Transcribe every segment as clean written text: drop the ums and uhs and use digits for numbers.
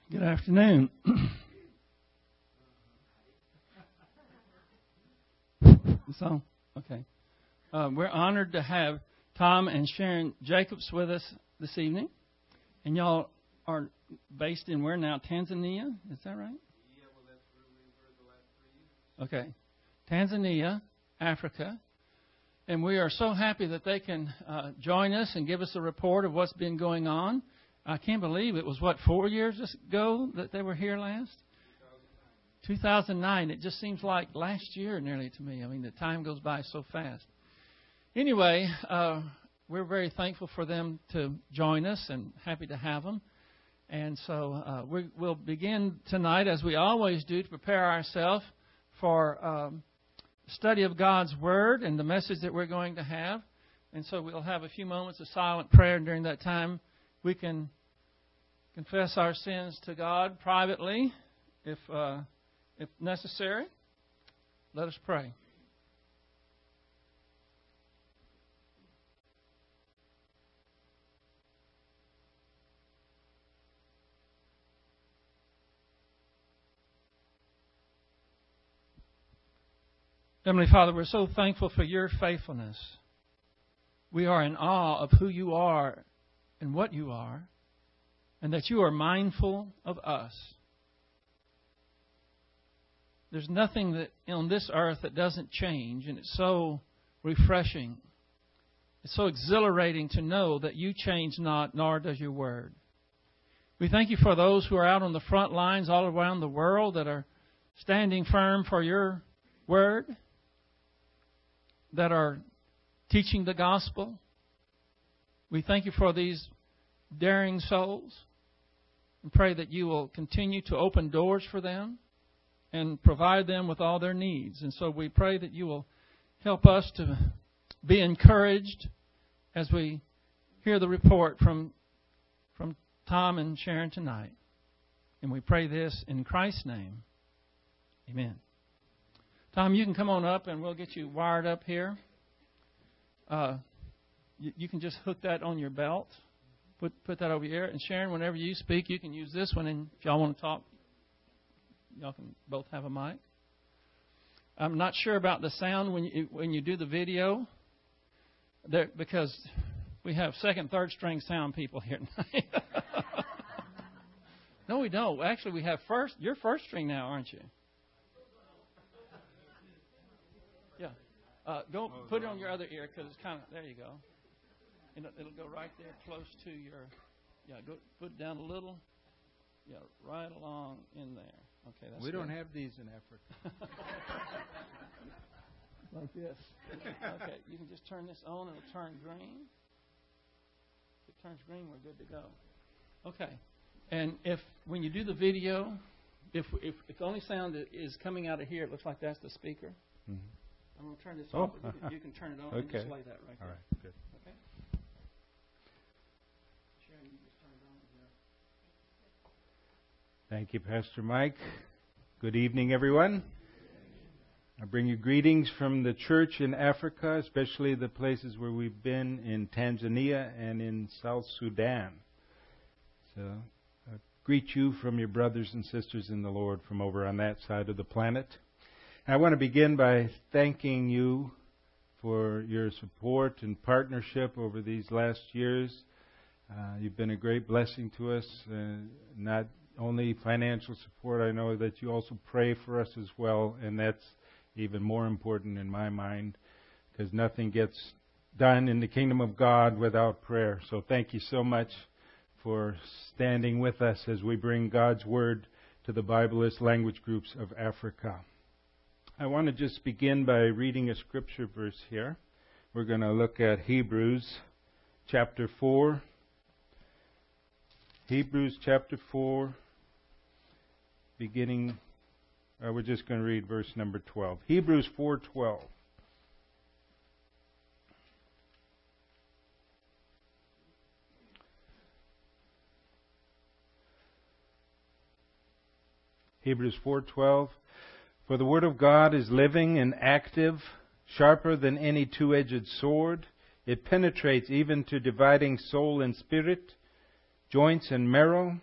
Good afternoon. So, okay. We're honored to have Tom and Sharon Jacobs with us this evening. And y'all are based in where now? Tanzania? Is that right? Yeah, well, that's where we were the last 3 years. Okay. Tanzania, Africa. And we are so happy that they can join us and give us a report of what's been going on. I can't believe it was, 4 years ago that they were here last? 2009. It just seems like last year nearly to me. I mean, the time goes by so fast. Anyway, we're very thankful for them to join us and happy to have them. And so we'll begin tonight, as we always do, to prepare ourselves for study of God's Word and the message that we're going to have. And so we'll have a few moments of silent prayer, and during that time we can confess our sins to God privately if necessary. Let us pray. Heavenly Father, we're so thankful for your faithfulness. We are in awe of who you are and what you are, and that you are mindful of us. There's nothing that on this earth that doesn't change, and it's so refreshing. It's so exhilarating to know that you change not, nor does your word. We thank you for those who are out on the front lines all around the world that are standing firm for your word, that are teaching the gospel. We thank you for these daring souls and pray that you will continue to open doors for them and provide them with all their needs. And so we pray that you will help us to be encouraged as we hear the report from Tom and Sharon tonight. And we pray this in Christ's name. Amen. Tom, you can come on up and we'll get you wired up here. You can just hook that on your belt. Put that over here. And Sharon, whenever you speak, you can use this one. And if y'all want to talk, y'all can both have a mic. I'm not sure about the sound when you do the video, because we have second, third string sound people here tonight. No, we don't. Actually, we have you're first string now, aren't you? Yeah. Go put it on your other ear because it's kind of, there you go. It'll go right there close to your, go put it down a little. Yeah, right along in there. Okay, that's We don't good. have these in Africa. Like this. Okay, you can just turn this on and it'll turn green. If it turns green, we're good to go. Okay. And when you do the video, if the only sound that is coming out of here, it looks like that's the speaker. Mm-hmm. I'm going to turn this off, but you can turn it on and just lay that right there. All right, good. Okay? Sharon, you just turn it on here. Thank you, Pastor Mike. Good evening, everyone. I bring you greetings from the church in Africa, especially the places where we've been in Tanzania and in South Sudan. So I greet you from your brothers and sisters in the Lord from over on that side of the planet. I want to begin by thanking you for your support and partnership over these last years. You've been a great blessing to us, not only financial support. I know that you also pray for us as well, and that's even more important in my mind, because nothing gets done in the kingdom of God without prayer. So thank you so much for standing with us as we bring God's Word to the Bibleist language groups of Africa. I want to just begin by reading a scripture verse here. We're going to look at Hebrews chapter 4. Hebrews chapter 4, beginning, we're just going to read verse number 12. Hebrews 4:12. Hebrews 4:12. For the word of God is living and active, sharper than any two-edged sword. It penetrates even to dividing soul and spirit, joints and marrow.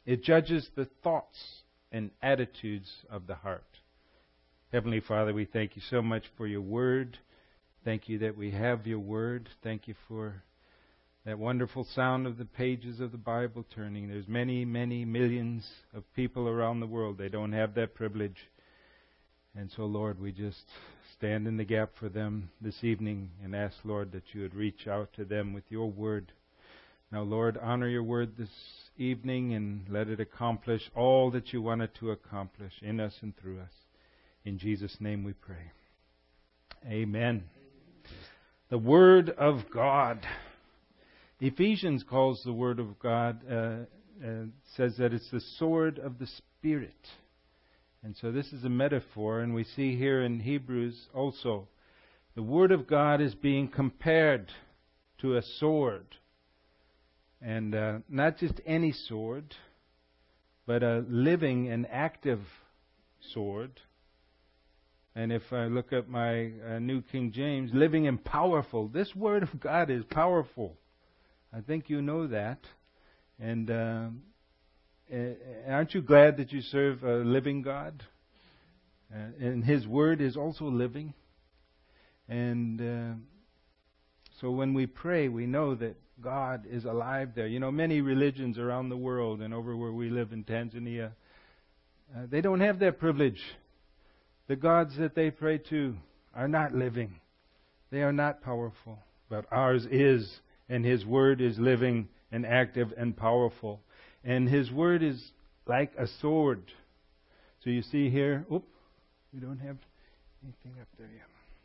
It judges the thoughts and attitudes of the heart. Heavenly Father, we thank you so much for your word. Thank you that we have your word. Thank you for that wonderful sound of the pages of the Bible turning. There's many, many millions of people around the world. They don't have that privilege. And so, Lord, we just stand in the gap for them this evening and ask, Lord, that you would reach out to them with your word. Now, Lord, honor your word this evening and let it accomplish all that you want it to accomplish in us and through us. In Jesus' name we pray. Amen. The Word of God. Ephesians calls the Word of God, says that it's the sword of the Spirit. And so this is a metaphor, and we see here in Hebrews also, the Word of God is being compared to a sword. And not just any sword, but a living and active sword. And if I look at my New King James, living and powerful. This Word of God is powerful. I think you know that. And aren't you glad that you serve a living God? And His Word is also living. And so when we pray, we know that God is alive there. You know, many religions around the world and over where we live in Tanzania, they don't have that privilege. The gods that they pray to are not living. They are not powerful. But ours is, and His Word is living and active and powerful. And His Word is like a sword. So you see here, we don't have anything up there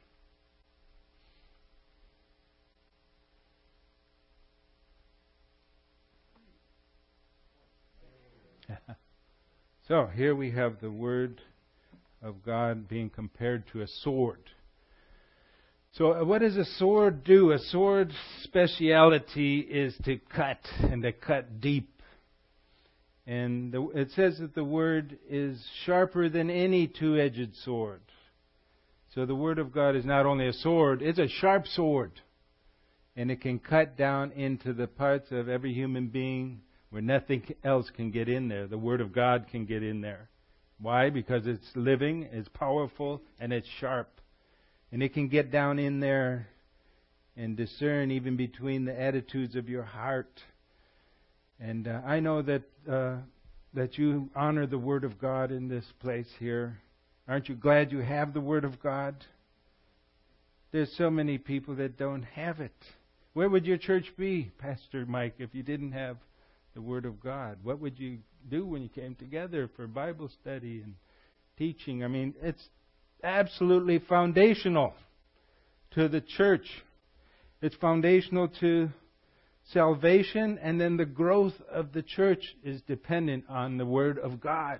yet. So here we have the Word of God being compared to a sword. So what does a sword do? A sword's speciality is to cut, and to cut deep. And it says that the Word is sharper than any two-edged sword. So the Word of God is not only a sword, it's a sharp sword. And it can cut down into the parts of every human being where nothing else can get in there. The Word of God can get in there. Why? Because it's living, it's powerful, and it's sharp. And it can get down in there and discern even between the attitudes of your heart. And I know that that you honor the Word of God in this place here. Aren't you glad you have the Word of God? There's so many people that don't have it. Where would your church be, Pastor Mike, if you didn't have the Word of God? What would you do when you came together for Bible study and teaching? I mean, it's absolutely foundational to the church. It's foundational to salvation, and then the growth of the church is dependent on the Word of God.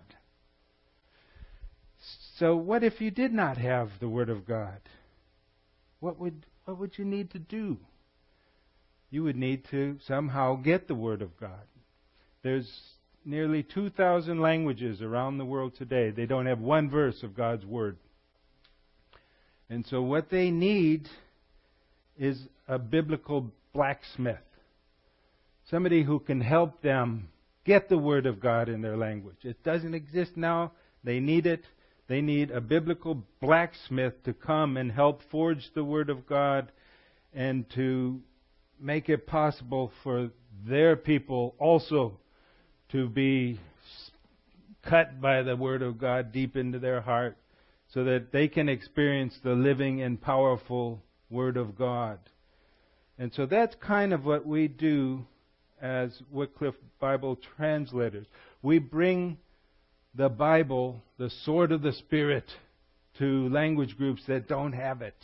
So what if you did not have the Word of God? What would you need to do? You would need to somehow get the Word of God. There's nearly 2,000 languages around the world today. They don't have one verse of God's Word. And so what they need is a biblical blacksmith. Somebody who can help them get the Word of God in their language. It doesn't exist now. They need it. They need a biblical blacksmith to come and help forge the Word of God and to make it possible for their people also to be cut by the Word of God deep into their heart so that they can experience the living and powerful Word of God. And so that's kind of what we do as Wycliffe Bible translators. We bring the Bible, the sword of the Spirit, to language groups that don't have it.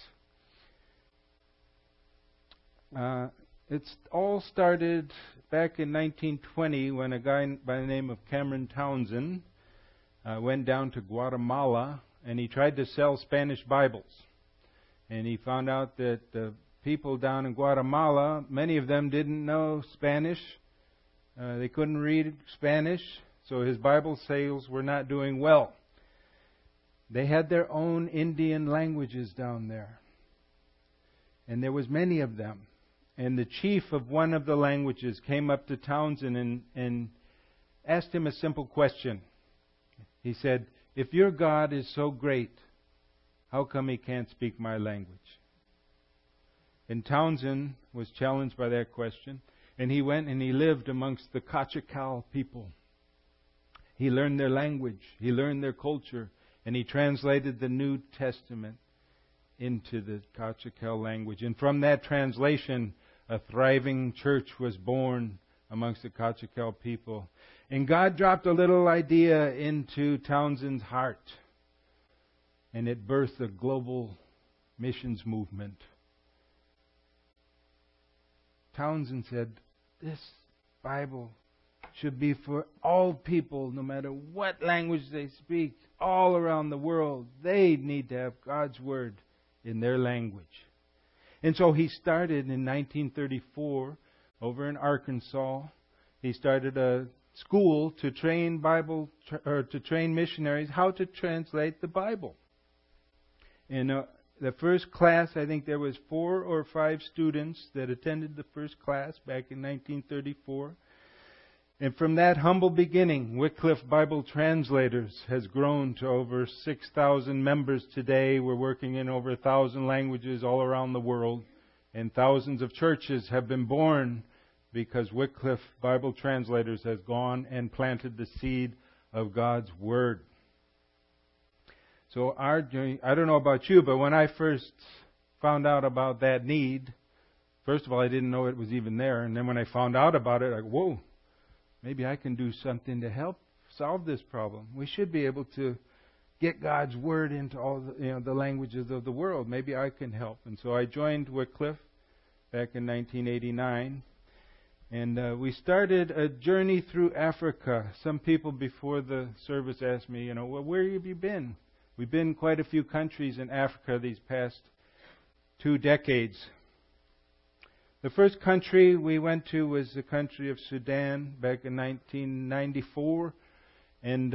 It's all started back in 1920 when a guy by the name of Cameron Townsend went down to Guatemala and he tried to sell Spanish Bibles. And he found out that the people down in Guatemala, many of them didn't know Spanish. They couldn't read Spanish, so his Bible sales were not doing well. They had their own Indian languages down there. And there was many of them. And the chief of one of the languages came up to Townsend and asked him a simple question. He said, "If your God is so great, how come He can't speak my language?" And Townsend was challenged by that question, and he went and he lived amongst the Kachakal people. He learned their language, he learned their culture, and he translated the New Testament into the Kachakal language. And from that translation, a thriving church was born amongst the Kachakal people. And God dropped a little idea into Townsend's heart, and it birthed a global missions movement. Townsend said, "This Bible should be for all people, no matter what language they speak, all around the world. They need to have God's Word in their language." And so he started in 1934 over in Arkansas. He started a school to train to train missionaries how to translate the Bible. And the first class, I think there was 4 or 5 students that attended the first class back in 1934. And from that humble beginning, Wycliffe Bible Translators has grown to over 6,000 members today. We're working in over 1,000 languages all around the world. And thousands of churches have been born because Wycliffe Bible Translators has gone and planted the seed of God's Word. So our journey, I don't know about you, but when I first found out about that need, first of all, I didn't know it was even there. And then when I found out about it, like, whoa, maybe I can do something to help solve this problem. We should be able to get God's Word into all the languages of the world. Maybe I can help. And so I joined Wycliffe back in 1989. And we started a journey through Africa. Some people before the service asked me, well, where have you been? We've been quite a few countries in Africa these past 2 decades. The first country we went to was the country of Sudan back in 1994. And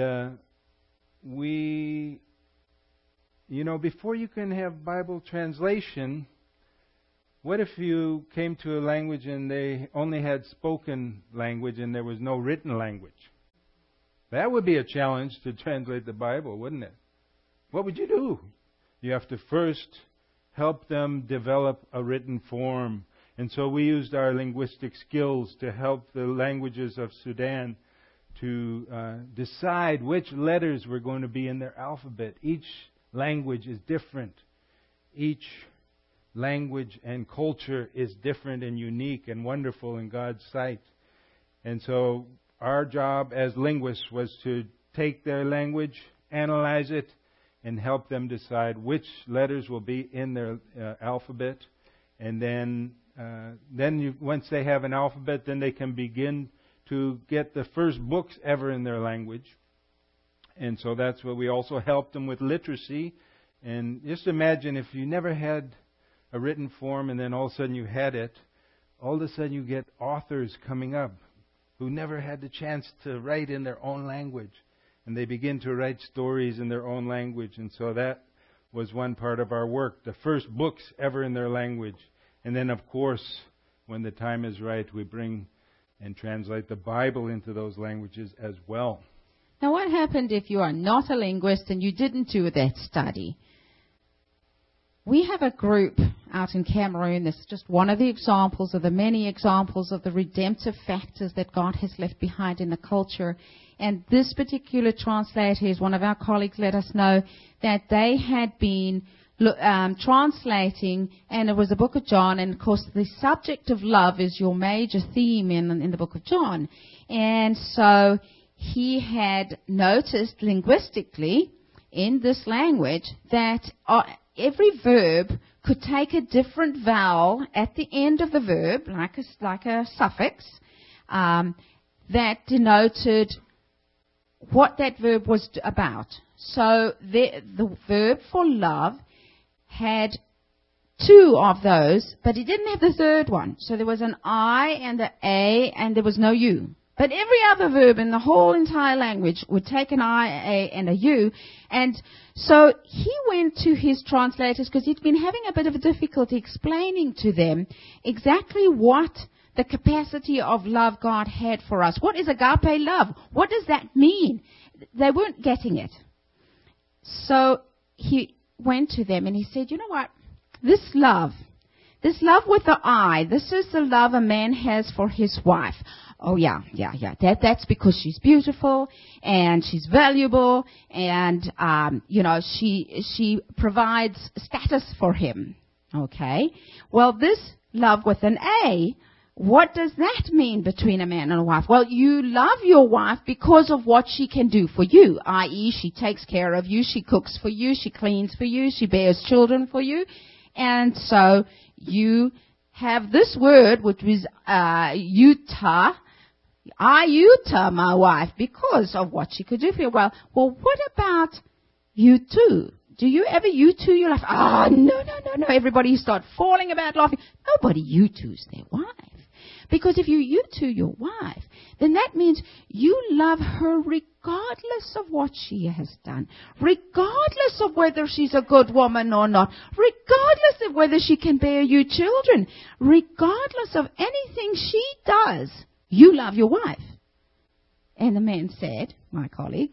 before you can have Bible translation, what if you came to a language and they only had spoken language and there was no written language? That would be a challenge to translate the Bible, wouldn't it? What would you do? You have to first help them develop a written form. And so we used our linguistic skills to help the languages of Sudan to decide which letters were going to be in their alphabet. Each language is different. Each language and culture is different and unique and wonderful in God's sight. And so our job as linguists was to take their language, analyze it, and help them decide which letters will be in their alphabet. And then once they have an alphabet, then they can begin to get the first books ever in their language. And so that's what we also helped them with literacy. And just imagine if you never had a written form and then all of a sudden you had it, all of a sudden you get authors coming up who never had the chance to write in their own language. And they begin to write stories in their own language. And so that was one part of our work, the first books ever in their language. And then, of course, when the time is right, we bring and translate the Bible into those languages as well. Now, what happened if you are not a linguist and you didn't do that study? We have a group out in Cameroon. This is just one of the examples of the many examples of the redemptive factors that God has left behind in the culture. And this particular translator, is one of our colleagues, let us know that they had been translating, and it was the book of John, and of course the subject of love is your major theme in the book of John. And so he had noticed linguistically in this language that every verb could take a different vowel at the end of the verb, like a suffix, that denoted what that verb was about. So the verb for love had 2 of those, but it didn't have the third one. So there was an I and an A, and there was no U. But every other verb in the whole entire language would take an I, A, and a U. And so he went to his translators because he'd been having a bit of a difficulty explaining to them exactly what the capacity of love God had for us. What is agape love? What does that mean? They weren't getting it. So he went to them and he said, you know what? This love with the I, this is the love a man has for his wife. Oh, yeah. That's because she's beautiful and she's valuable and, she provides status for him. Okay? Well, this love with an A, what does that mean between a man and a wife? Well, you love your wife because of what she can do for you, i.e., she takes care of you, she cooks for you, she cleans for you, she bears children for you. And so you have this word, which is Utah. I Utah my wife because of what she could do for you. Well, what about you too? Do you ever you too your life? No. Everybody start falling about laughing. Nobody you too's their wife. Because if you to your wife, then that means you love her regardless of what she has done, regardless of whether she's a good woman or not, regardless of whether she can bear you children, regardless of anything she does, you love your wife. And the man said, my colleague,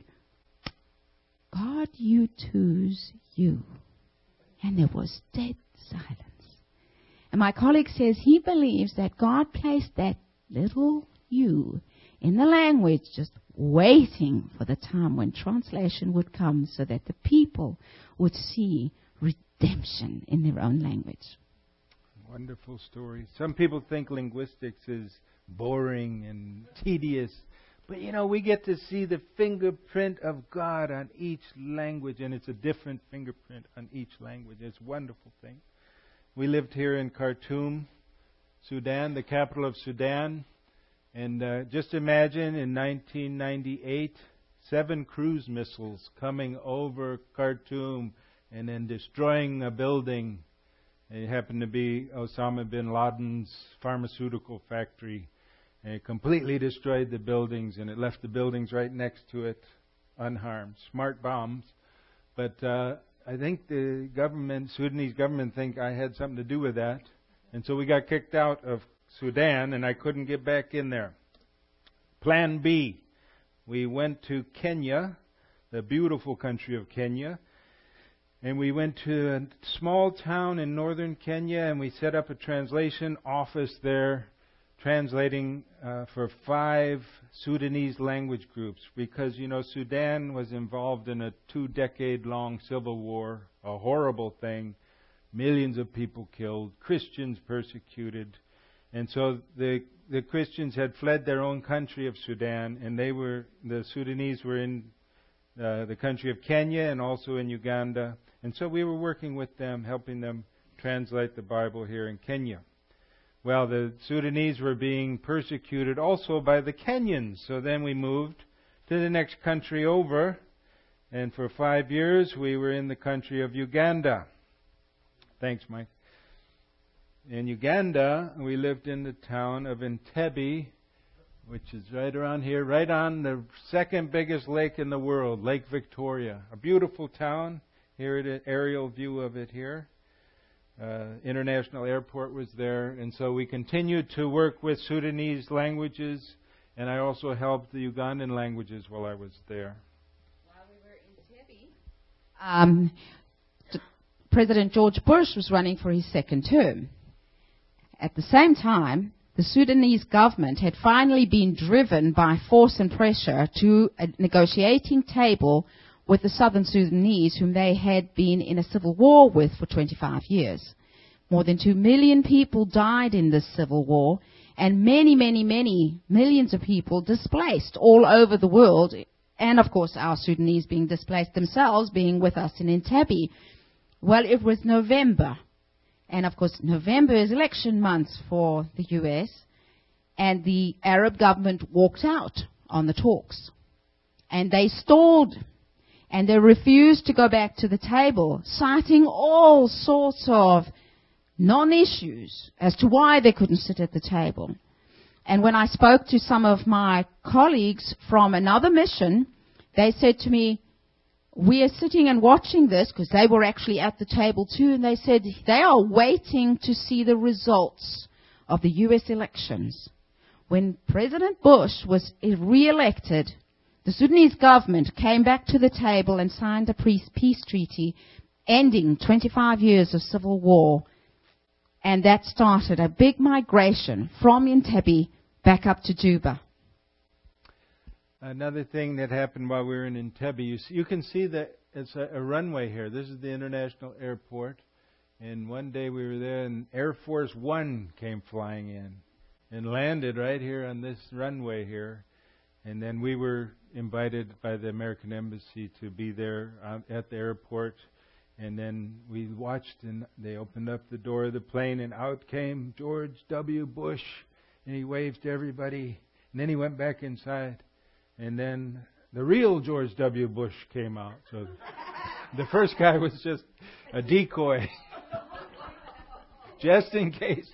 God you too's you. And there was dead silence. And my colleague says he believes that God placed that little you in the language just waiting for the time when translation would come so that the people would see redemption in their own language. Wonderful story. Some people think linguistics is boring and tedious. But, we get to see the fingerprint of God on each language, and it's a different fingerprint on each language. It's a wonderful thing. We lived here in Khartoum, Sudan, the capital of Sudan. And just imagine in 1998, 7 cruise missiles coming over Khartoum and then destroying a building. It happened to be Osama bin Laden's pharmaceutical factory. And it completely destroyed the buildings, and it left the buildings right next to it unharmed. Smart bombs. But I think the Sudanese government, think I had something to do with that. And so we got kicked out of Sudan, and I couldn't get back in there. Plan B. We went to Kenya, the beautiful country of Kenya. And we went to a small town in northern Kenya, and we set up a translation office there, translating for 5 Sudanese language groups, because, Sudan was involved in a 2-decade-long civil war, a horrible thing, millions of people killed, Christians persecuted. And so the Christians had fled their own country of Sudan, and the Sudanese were in the country of Kenya and also in Uganda. And so we were working with them, helping them translate the Bible here in Kenya. Well, the Sudanese were being persecuted also by the Kenyans. So then we moved to the next country over. And for 5 years, we were in the country of Uganda. Thanks, Mike. In Uganda, we lived in the town of Entebbe, which is right around here, right on the second biggest lake in the world, Lake Victoria. A beautiful town. Here an aerial view of it here. International airport was there, and so we continued to work with Sudanese languages, and I also helped the Ugandan languages while I was there. While we were in Entebbe, President George Bush was running for his second term. At the same time, the Sudanese government had finally been driven by force and pressure to a negotiating table with the southern Sudanese, whom they had been in a civil war with for 25 years. More than 2 million people died in this civil war, and many millions of people displaced all over the world, and of course our Sudanese being displaced themselves, being with us in Entebbe. Well, it was November, and of course November is election month for the US, and the Arab government walked out on the talks, and they stalled. And they refused to go back to the table, citing all sorts of non-issues as to why they couldn't sit at the table. And when I spoke to some of my colleagues from another mission, they said to me, we are sitting and watching this, because they were actually at the table too, and they said they are waiting to see the results of the U.S. elections. When President Bush was re-elected, the Sudanese government came back to the table and signed a peace treaty ending 25 years of civil war. And that started a big migration from Entebbe back up to Juba. Another thing that happened while we were in Entebbe, you can see that it's a runway here. This is the international airport. And one day we were there, and Air Force One came flying in and landed right here on this runway here. And then we were invited by the American Embassy to be there at the airport. And then we watched, and they opened up the door of the plane, and out came George W. Bush, and he waved to everybody. And then he went back inside. And then the real George W. Bush came out. So the first guy was just a decoy. Just in case.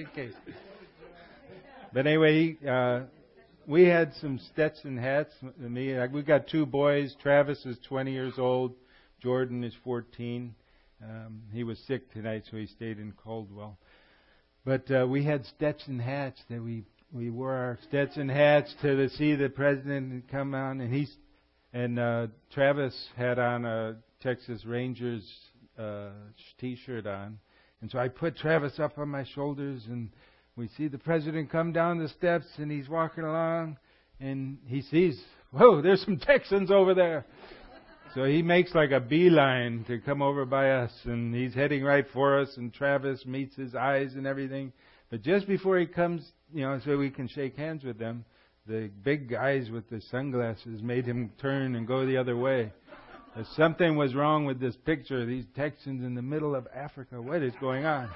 But anyway, we had some Stetson hats. We got two boys. Travis is 20 years old. Jordan is 14. He was sick tonight, so he stayed in Caldwell. But we had Stetson hats that we wore our Stetson hats to see the president come on, and Travis had on a Texas Rangers T-shirt on, and so I put Travis up on my shoulders, and we see the president come down the steps, and he's walking along, and he sees, whoa, there's some Texans over there. So he makes like a beeline to come over by us, and he's heading right for us, and Travis meets his eyes and everything. But just before he comes, so we can shake hands with them, the big guys with the sunglasses made him turn and go the other way. Something was wrong with this picture. These Texans in the middle of Africa. What is going on?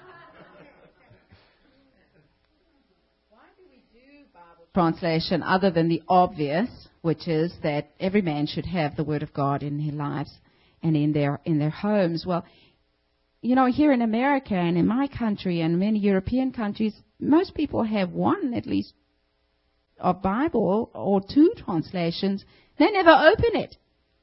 Why do we do Bible translation other than the obvious, which is that every man should have the Word of God in their lives and in their homes? Well, here in America and in my country and many European countries, most people have one, at least, a Bible or two translations. They never open it.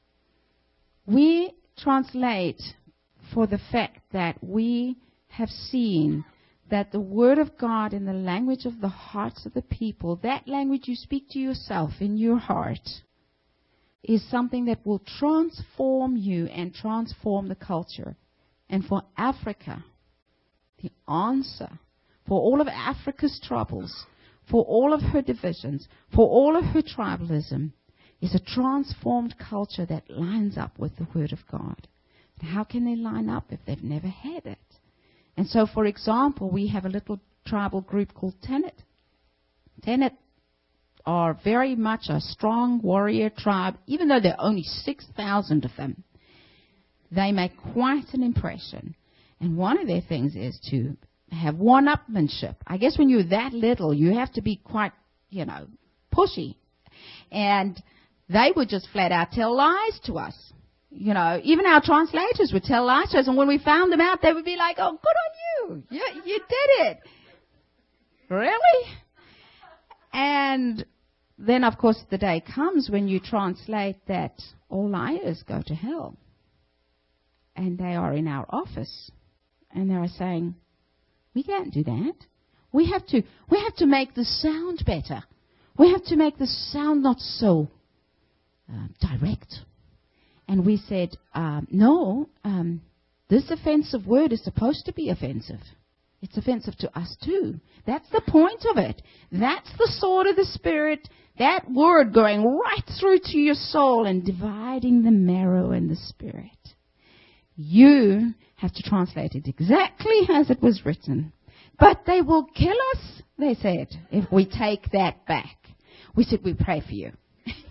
We translate for the fact that we have seen that the Word of God in the language of the hearts of the people, that language you speak to yourself in your heart, is something that will transform you and transform the culture. And for Africa, the answer for all of Africa's troubles, for all of her divisions, for all of her tribalism, is a transformed culture that lines up with the Word of God. And how can they line up if they've never had it? And so, for example, we have a little tribal group called Tenet. Tenet are very much a strong warrior tribe, even though there are only 6,000 of them. They make quite an impression. And one of their things is to have one-upmanship. I guess when you're that little, you have to be quite, pushy. And they would just flat out tell lies to us. Even our translators would tell lies to us. And when we found them out, they would be like, oh, good on you. You did it. Really? And then, of course, the day comes when you translate that all liars go to hell. And they are in our office. And they are saying, we can't do that. We have to make the sound better. We have to make the sound not so direct. And we said, no, this offensive word is supposed to be offensive. It's offensive to us too. That's the point of it. That's the sword of the Spirit. That word going right through to your soul and dividing the marrow and the spirit. You have to translate it exactly as it was written. But they will kill us, they said, if we take that back. We said, we pray for you.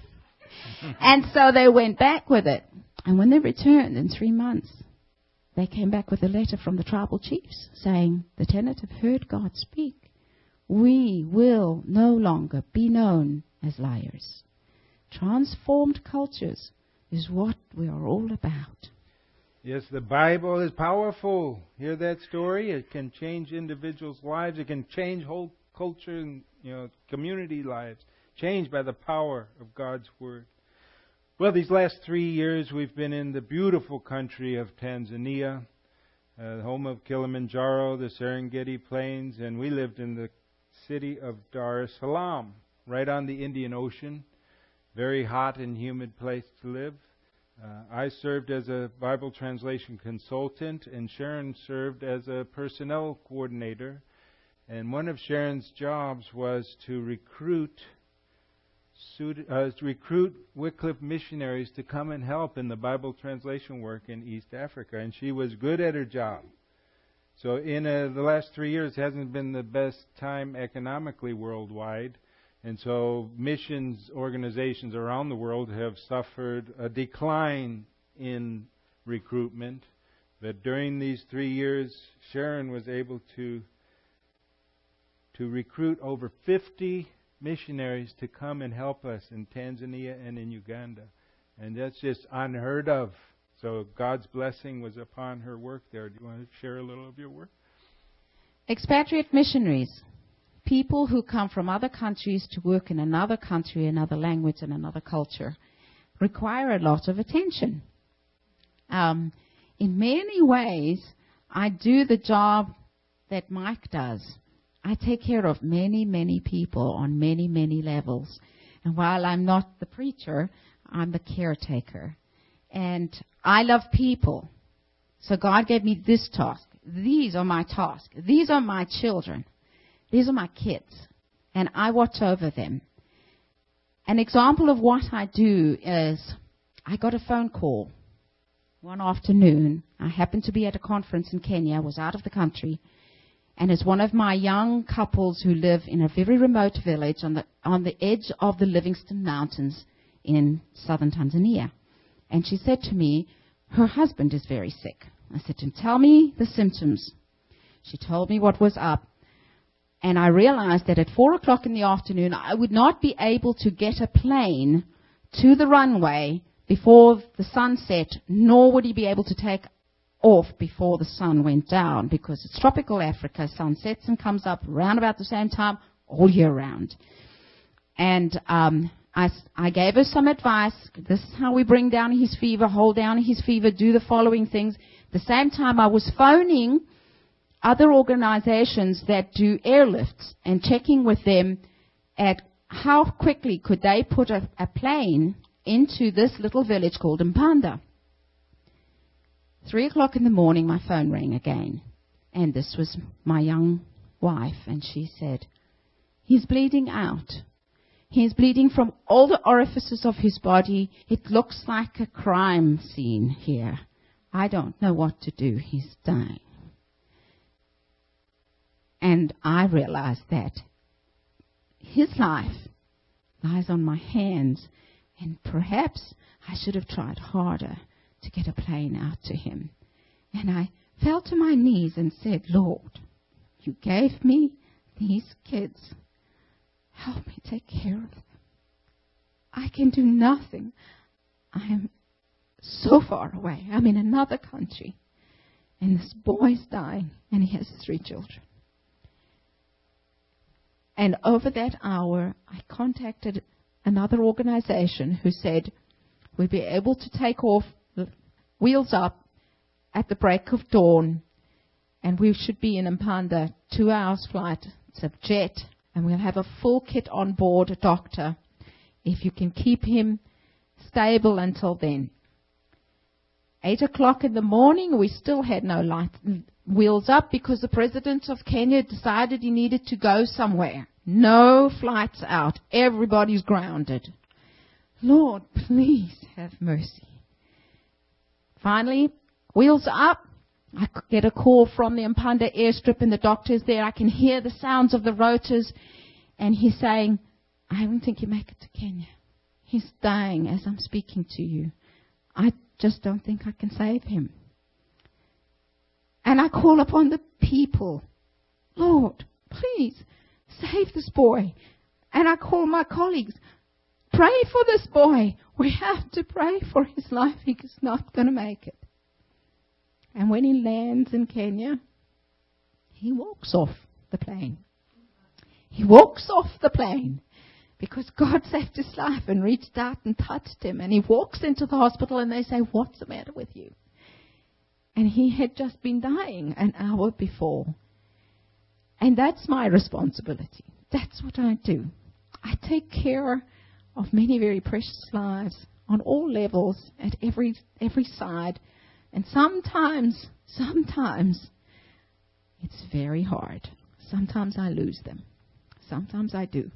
And so they went back with it. And when they returned in 3 months, they came back with a letter from the tribal chiefs saying, the Tenet have heard God speak. We will no longer be known as liars. Transformed cultures is what we are all about. Yes, the Bible is powerful. Hear that story? It can change individuals' lives. It can change whole culture and community lives. Changed by the power of God's Word. Well, these last 3 years we've been in the beautiful country of Tanzania. home of Kilimanjaro, the Serengeti Plains, and we lived in the city of Dar es Salaam, right on the Indian Ocean. Very hot and humid place to live. I served as a Bible translation consultant, and Sharon served as a personnel coordinator. And one of Sharon's jobs was to recruit Wycliffe missionaries to come and help in the Bible translation work in East Africa. And she was good at her job. So in the last 3 years, it hasn't been the best time economically worldwide. And so missions organizations around the world have suffered a decline in recruitment. But during these 3 years, Sharon was able to recruit over 50 missionaries to come and help us in Tanzania and in Uganda. And that's just unheard of. So God's blessing was upon her work there. Do you want to share a little of your work? Expatriate missionaries, people who come from other countries to work in another country, another language, and another culture, require a lot of attention. In many ways, I do the job that Mike does. I take care of many, many people on many, many levels. And while I'm not the preacher, I'm the caretaker. And I love people. So God gave me this task. These are my tasks. These are my children. These are my kids. And I watch over them. An example of what I do is I got a phone call one afternoon. I happened to be at a conference in Kenya. I was out of the country. And it's one of my young couples who live in a very remote village on the edge of the Livingstone Mountains in southern Tanzania. And she said to me, her husband is very sick. I said to him, tell me the symptoms. She told me what was up. And I realized that at 4 o'clock in the afternoon, I would not be able to get a plane to the runway before the sun set, nor would he be able to take off before the sun went down, because it's tropical Africa. Sun sets and comes up around about the same time all year round. And I gave her some advice. This is how we bring down his fever, hold down his fever, do the following things. At the same time, I was phoning other organizations that do airlifts and checking with them at how quickly could they put a plane into this little village called Mpanda. 3 o'clock in the morning, my phone rang again. And this was my young wife. And she said, he's bleeding out. He's bleeding from all the orifices of his body. It looks like a crime scene here. I don't know what to do. He's dying. And I realized that his life lies on my hands. And perhaps I should have tried harder to get a plane out to him. And I fell to my knees and said, Lord, you gave me these kids. Help me take care of them. I can do nothing. I am so far away. I'm in another country. And this boy's dying, and he has 3 children. And over that hour, I contacted another organization who said, we'll be able to take off the wheels up at the break of dawn, and we should be in Mpanda 2 hours flight. It's a jet, and we'll have a full kit on board, a doctor, if you can keep him stable until then. 8 o'clock in the morning, we still had no light wheels up because the president of Kenya decided he needed to go somewhere. No flights out. Everybody's grounded. Lord, please have mercy. Finally, wheels up. I get a call from the Mpanda airstrip and the doctor's there. I can hear the sounds of the rotors. And he's saying, I don't think you make it to Kenya. He's dying as I'm speaking to you. I just don't think I can save him. And I call upon the people. Lord, please save this boy. And I call my colleagues. Pray for this boy. We have to pray for his life. He's not going to make it. And when he lands in Kenya, he walks off the plane. He walks off the plane because God saved his life and reached out and touched him. And he walks into the hospital and they say, what's the matter with you? and he had just been dying an hour before. And that's my responsibility. That's what I do. I take care of many very precious lives on all levels, at every side. And sometimes it's very hard. Sometimes I lose them. Sometimes I do.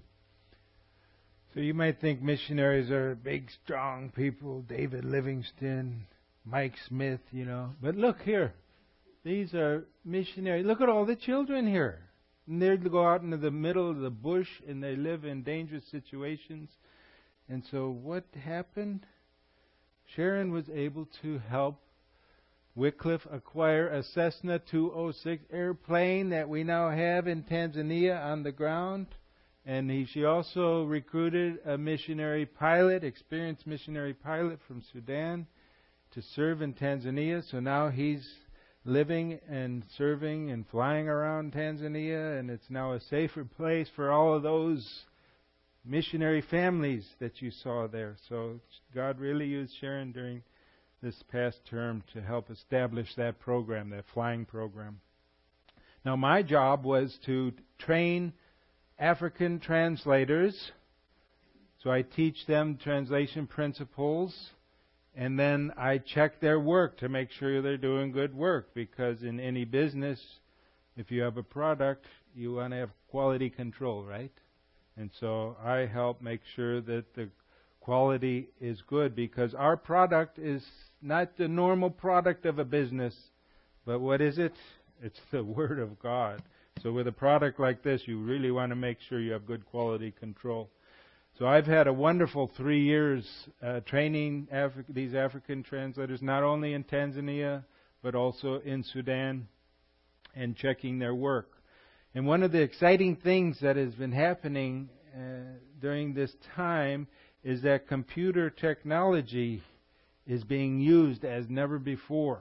So you might think missionaries are big, strong people, David Livingston, Mike Smith, But look here. These are missionaries. Look at all the children here. And they go out into the middle of the bush and they live in dangerous situations. And so what happened? Sharon was able to help Wycliffe acquire a Cessna 206 airplane that we now have in Tanzania on the ground. And she also recruited a missionary pilot, experienced missionary pilot from Sudan, to serve in Tanzania. So now he's living and serving and flying around Tanzania, and it's now a safer place for all of those missionary families that you saw there. So God really used Sharon during this past term to help establish that program, that flying program. Now my job was to train African translators. So I teach them translation principles, and then I check their work to make sure they're doing good work, because in any business, if you have a product, you want to have quality control, right? And so I help make sure that the quality is good, because our product is not the normal product of a business, but what is it? It's the Word of God. So with a product like this, you really want to make sure you have good quality control. So I've had a wonderful 3 years training these African translators, not only in Tanzania, but also in Sudan, and checking their work. And one of the exciting things that has been happening during this time is that computer technology is being used as never before.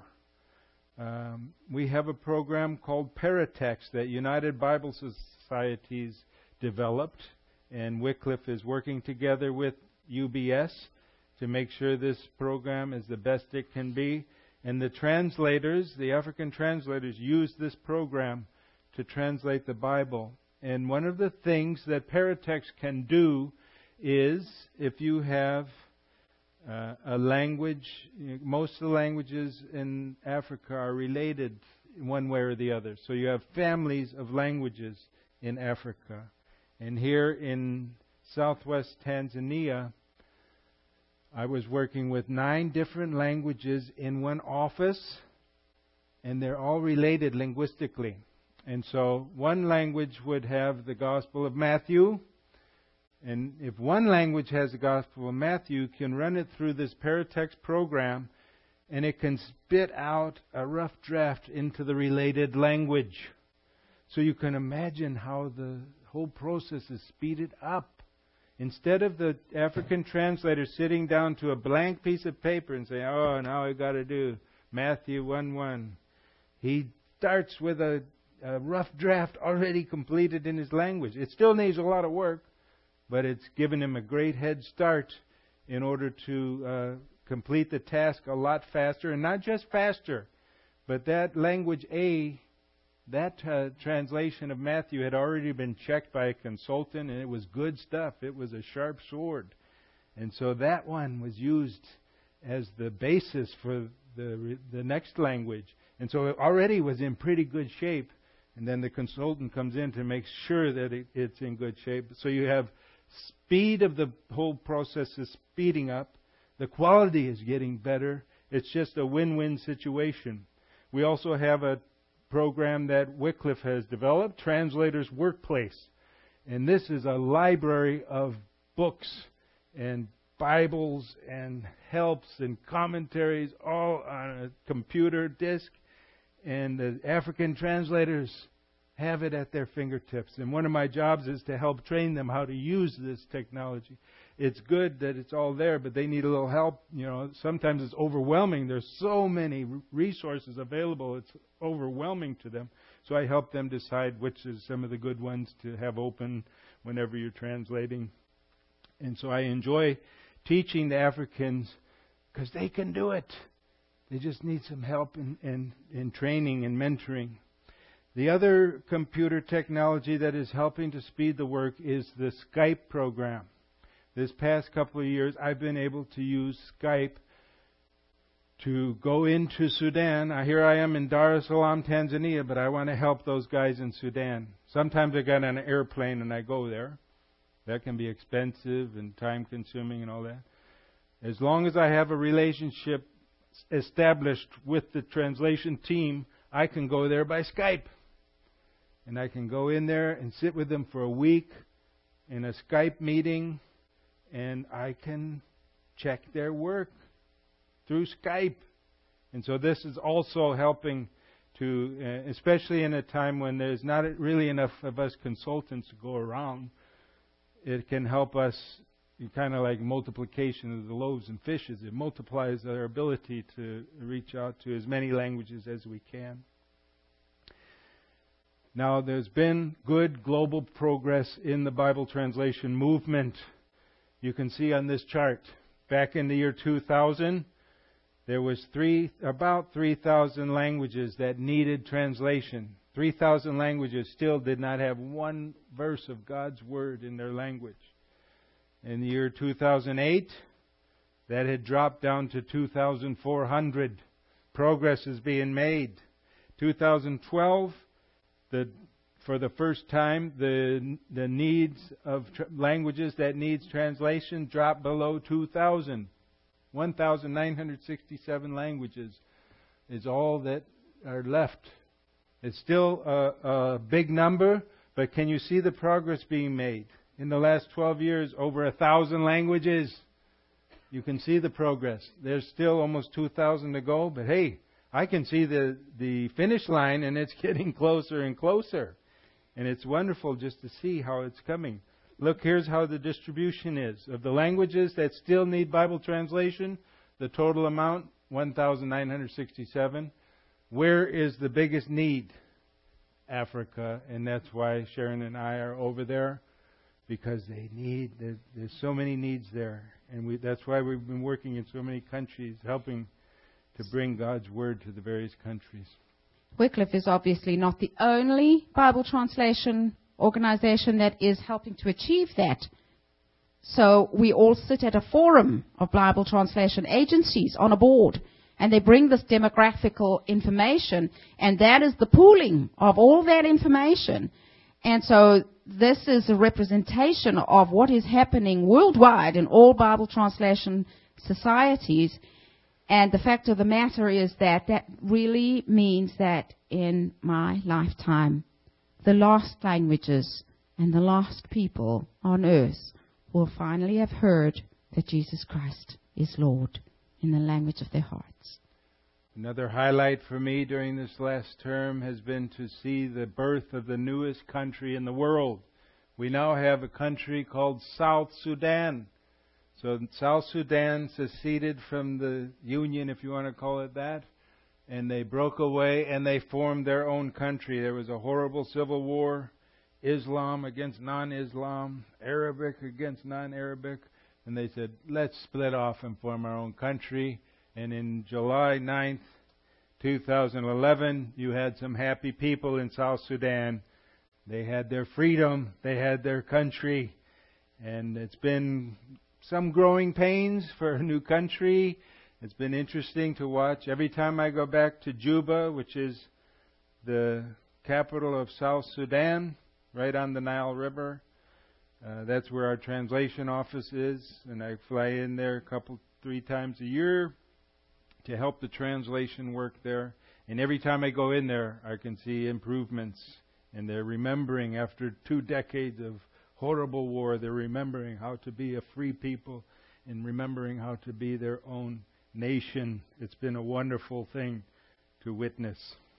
We have a program called Paratext that United Bible Societies developed, and Wycliffe is working together with UBS to make sure this program is the best it can be. And the translators, the African translators, use this program to translate the Bible. And one of the things that Paratext can do is, if you have a language, most of the languages in Africa are related one way or the other. So you have families of languages in Africa. And here in southwest Tanzania, I was working with 9 different languages in one office, and they're all related linguistically. And so one language would have the Gospel of Matthew. And if one language has the Gospel of Matthew, you can run it through this Paratext program, and it can spit out a rough draft into the related language. So you can imagine how the whole process is speeded up. Instead of the African translator sitting down to a blank piece of paper and saying, oh, now I've got to do Matthew 1:1. He starts with a rough draft already completed in his language. It still needs a lot of work, but it's given him a great head start in order to complete the task a lot faster. And not just faster, but that language A, that translation of Matthew had already been checked by a consultant, and it was good stuff. It was a sharp sword. And so that one was used as the basis for the next language. And so it already was in pretty good shape. And then the consultant comes in to make sure that it's in good shape. So you have speed of the whole process is speeding up. The quality is getting better. It's just a win-win situation. We also have a program that Wycliffe has developed, Translators Workplace. And this is a library of books and Bibles and helps and commentaries all on a computer disk. And the African translators have it at their fingertips. And one of my jobs is to help train them how to use this technology. It's good that it's all there, but they need a little help. Sometimes it's overwhelming. There's so many resources available, it's overwhelming to them. So I help them decide which is some of the good ones to have open whenever you're translating. And so I enjoy teaching the Africans because they can do it. They just need some help in training and mentoring. The other computer technology that is helping to speed the work is the Skype program. This past couple of years, I've been able to use Skype to go into Sudan. Here I am in Dar es Salaam, Tanzania, but I want to help those guys in Sudan. Sometimes I get on an airplane and I go there. That can be expensive and time-consuming and all that. As long as I have a relationship established with the translation team, I can go there by Skype. And I can go in there and sit with them for a week in a Skype meeting, and I can check their work through Skype. And so this is also helping to, especially in a time when there's not really enough of us consultants to go around, it can help us, kind of like multiplication of the loaves and fishes. It multiplies our ability to reach out to as many languages as we can. Now, there's been good global progress in the Bible translation movement. You can see on this chart, back in the year 2000, there was about 3,000 languages that needed translation. 3,000 languages still did not have one verse of God's Word in their language. In the year 2008, that had dropped down to 2,400. Progress is being made. 2012, for the first time, the needs of languages that needs translation dropped below 2,000. 1,967 languages is all that are left. It's still a big number, but can you see the progress being made? In the last 12 years, over 1,000 languages. You can see the progress. There's still almost 2,000 to go, but hey, I can see the finish line, and it's getting closer and closer. And it's wonderful just to see how it's coming. Look, here's how the distribution is. Of the languages that still need Bible translation, the total amount, 1,967. Where is the biggest need? Africa. And that's why Sharon and I are over there, because there's so many needs there. And that's why we've been working in so many countries, helping to bring God's Word to the various countries. Wycliffe is obviously not the only Bible translation organization that is helping to achieve that. So we all sit at a forum of Bible translation agencies on a board, and they bring this demographical information, and that is the pooling of all that information. And so this is a representation of what is happening worldwide in all Bible translation societies. And the fact of the matter is that really means that in my lifetime, the lost languages and the lost people on earth will finally have heard that Jesus Christ is Lord in the language of their hearts. Another highlight for me during this last term has been to see the birth of the newest country in the world. We now have a country called South Sudan. So South Sudan seceded from the Union, if you want to call it that, and they broke away and they formed their own country. There was a horrible civil war, Islam against non-Islam, Arabic against non-Arabic, and they said, let's split off and form our own country. And in July 9th, 2011, you had some happy people in South Sudan. They had their freedom, they had their country, and it's been some growing pains for a new country. It's been interesting to watch. Every time I go back to Juba, which is the capital of South Sudan, right on the Nile River, that's where our translation office is, and I fly in there 3 times a year to help the translation work there. And every time I go in there, I can see improvements. And they're remembering, after 2 decades of horrible war, they're remembering how to be a free people and remembering how to be their own nation. It's been a wonderful thing to witness.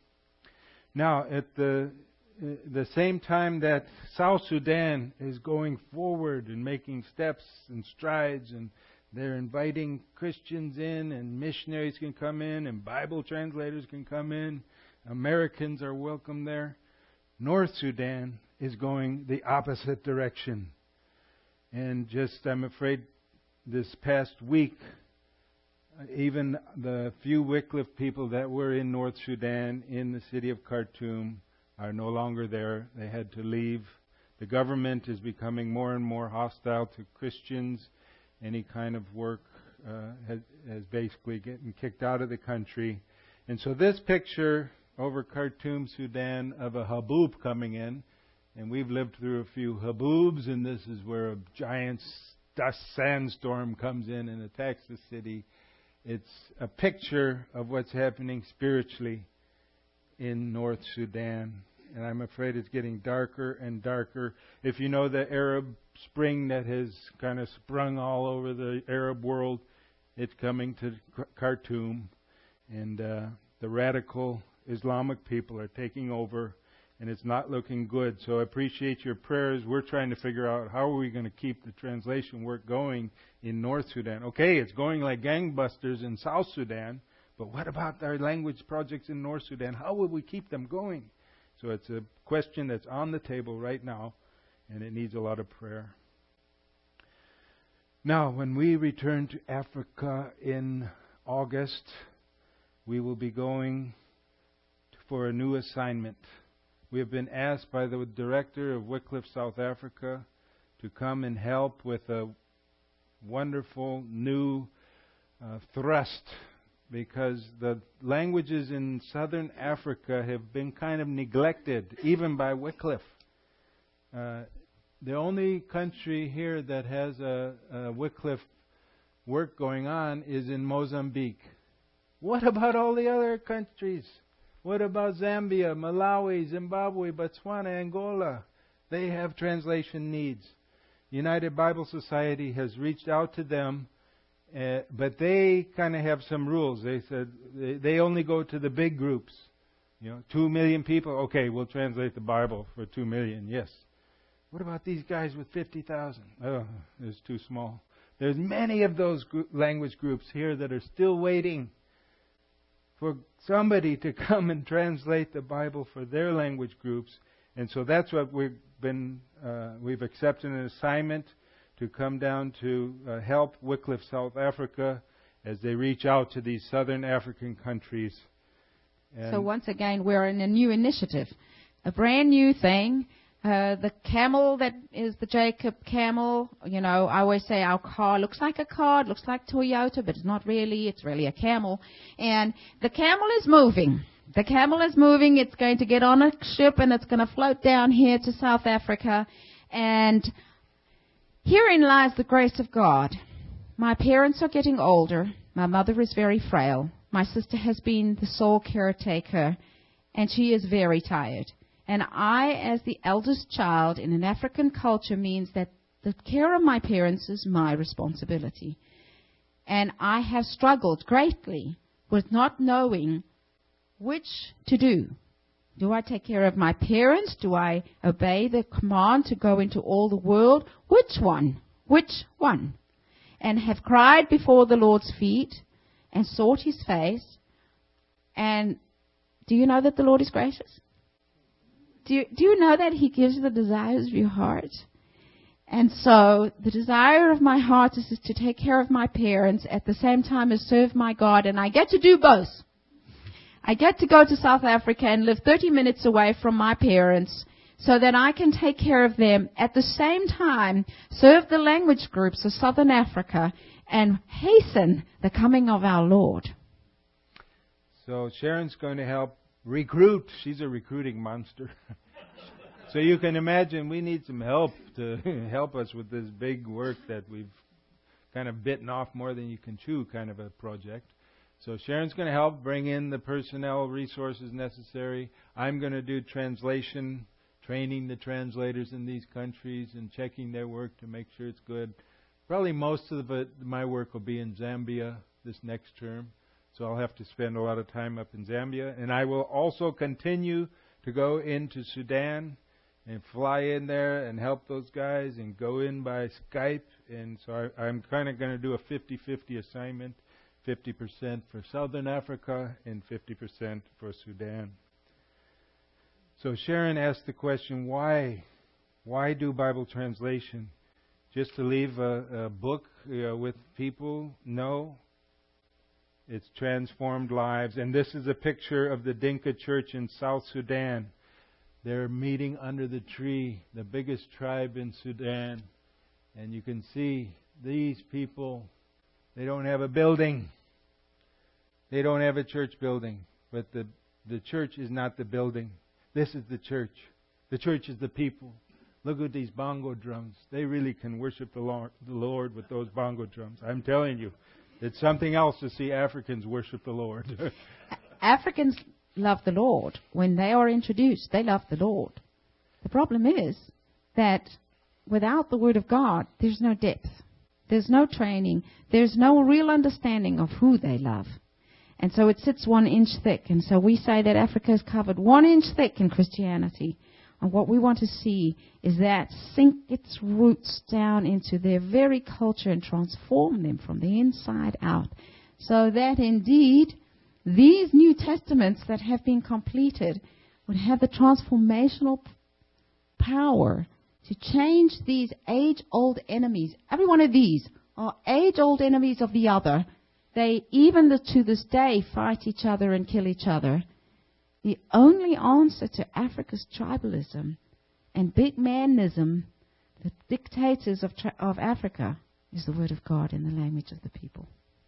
Now, at the same time that South Sudan is going forward and making steps and strides, and they're inviting Christians in, and missionaries can come in, and Bible translators can come in, Americans are welcome there, North Sudan is going the opposite direction. And I'm afraid, this past week, even the few Wycliffe people that were in North Sudan, in the city of Khartoum, are no longer there. They had to leave. The government is becoming more and more hostile to Christians. Any kind of work has basically getting kicked out of the country. And so this picture over Khartoum, Sudan, of a haboob coming in, and we've lived through a few haboobs, and this is where a giant dust sandstorm comes in and attacks the city. It's a picture of what's happening spiritually in North Sudan. And I'm afraid it's getting darker and darker. If you know the Arab Spring that has kind of sprung all over the Arab world, it's coming to Khartoum. And the radical Islamic people are taking over, and it's not looking good. So I appreciate your prayers. We're trying to figure out how are we going to keep the translation work going in North Sudan. Okay, it's going like gangbusters in South Sudan, but what about our language projects in North Sudan? How will we keep them going? So it's a question that's on the table right now, and it needs a lot of prayer. Now, when we return to Africa in August, we will be going for a new assignment. We have been asked by the director of Wycliffe South Africa to come and help with a wonderful new thrust, because the languages in southern Africa have been kind of neglected, even by Wycliffe. The only country here that has a Wycliffe work going on is in Mozambique. What about all the other countries? What about Zambia, Malawi, Zimbabwe, Botswana, Angola? They have translation needs. United Bible Society has reached out to them, but they kind of have some rules. They said they only go to the big groups. 2 million people. Okay, we'll translate the Bible for 2 million. Yes. What about these guys with 50,000? Oh, it's too small. There's many of those language groups here that are still waiting for somebody to come and translate the Bible for their language groups. And so that's what we've accepted an assignment to come down to help Wycliffe South Africa as they reach out to these southern African countries. So once again, we're in a new initiative, a brand new thing. The camel that is the Jacob camel, I always say our car looks like a car, it looks like Toyota, but it's not really, it's really a camel. And the camel is moving. The camel is moving, it's going to get on a ship and it's going to float down here to South Africa. And herein lies the grace of God. My parents are getting older. My mother is very frail. My sister has been the sole caretaker, and she is very tired. And I, as the eldest child in an African culture, means that the care of my parents is my responsibility. And I have struggled greatly with not knowing which to do. Do I take care of my parents? Do I obey the command to go into all the world? Which one? Which one? And have cried before the Lord's feet and sought His face. And do you know that the Lord is gracious? Do you know that He gives the desires of your heart? And so the desire of my heart is to take care of my parents at the same time as serve my God. And I get to do both. I get to go to South Africa and live 30 minutes away from my parents so that I can take care of them. At the same time, serve the language groups of Southern Africa and hasten the coming of our Lord. So Sharon's going to help recruit. She's a recruiting monster. So you can imagine we need some help to help us with this big work that we've kind of bitten off more than you can chew kind of a project. So Sharon's going to help bring in the personnel resources necessary. I'm going to do translation, training the translators in these countries and checking their work to make sure it's good. Probably most of my work will be in Zambia this next term. So I'll have to spend a lot of time up in Zambia. And I will also continue to go into Sudan and fly in there and help those guys and go in by Skype. And so I'm kind of going to do a 50-50 assignment, 50% for Southern Africa and 50% for Sudan. So Sharon asked the question, why? Why do Bible translation? Just to leave a book with people? No. It's transformed lives. And this is a picture of the Dinka Church in South Sudan. They're meeting under the tree, the biggest tribe in Sudan. And you can see these people, they don't have a building. They don't have a church building. But the church is not the building. This is the church. The church is the people. Look at these bongo drums. They really can worship the Lord with those bongo drums. I'm telling you, it's something else to see Africans worship the Lord. Africans love the Lord. When they are introduced, they love the Lord. The problem is that without the Word of God, there's no depth. There's no training. There's no real understanding of who they love. And so it sits 1 inch thick. And so we say that Africa is covered 1 inch thick in Christianity. And what we want to see is that sink its roots down into their very culture and transform them from the inside out. So that indeed these New Testaments that have been completed would have the transformational power to change these age-old enemies. Every one of these are age-old enemies of the other. They, even to this day, fight each other and kill each other. The only answer to Africa's tribalism and big manism, the dictators of Africa, is the Word of God in the language of the people.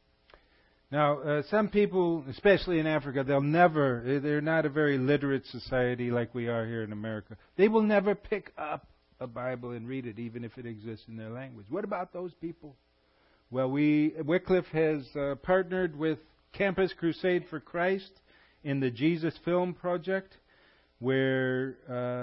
Now, some people, especially in Africa, they're not a very literate society like we are here in America. They will never pick up a Bible and read it, even if it exists in their language. What about those people? Well, Wycliffe has partnered with Campus Crusade for Christ in the Jesus Film Project, where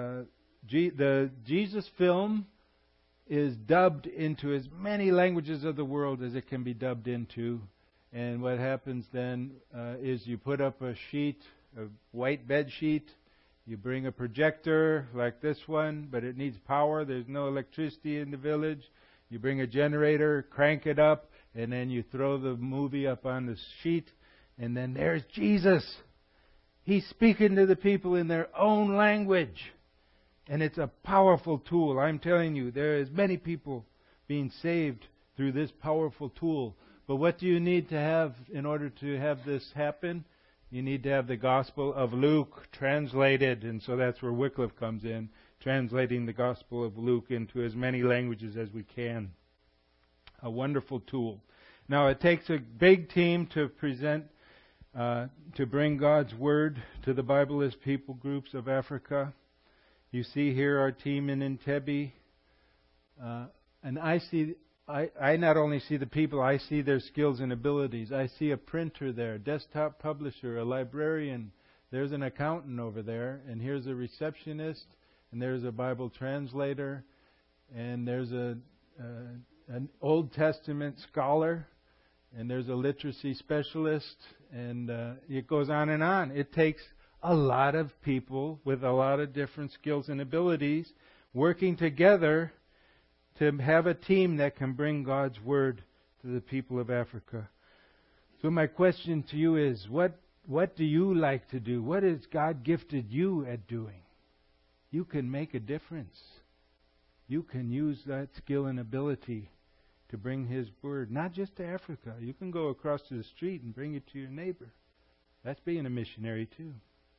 the Jesus Film is dubbed into as many languages of the world as it can be dubbed into. And what happens then is you put up a sheet, a white bed sheet. You bring a projector like this one, but it needs power. There's no electricity in the village. You bring a generator, crank it up, and then you throw the movie up on the sheet. And then there's Jesus. He's speaking to the people in their own language. And it's a powerful tool. I'm telling you, there is many people being saved through this powerful tool. But what do you need to have in order to have this happen? You need to have the Gospel of Luke translated. And so that's where Wycliffe comes in, translating the Gospel of Luke into as many languages as we can. A wonderful tool. Now, it takes a big team to bring God's Word to the Bibleist people groups of Africa. You see here our team in Entebbe. And I not only see the people, I see their skills and abilities. I see a printer there, desktop publisher, a librarian. There's an accountant over there, and here's a receptionist, and there's a Bible translator, and there's an Old Testament scholar, and there's a literacy specialist, and it goes on and on. It takes a lot of people with a lot of different skills and abilities working together to have a team that can bring God's Word to the people of Africa. So my question to you is, what do you like to do? What has God gifted you at doing? You can make a difference. You can use that skill and ability to bring His Word, not just to Africa. You can go across to the street and bring it to your neighbor. That's being a missionary too.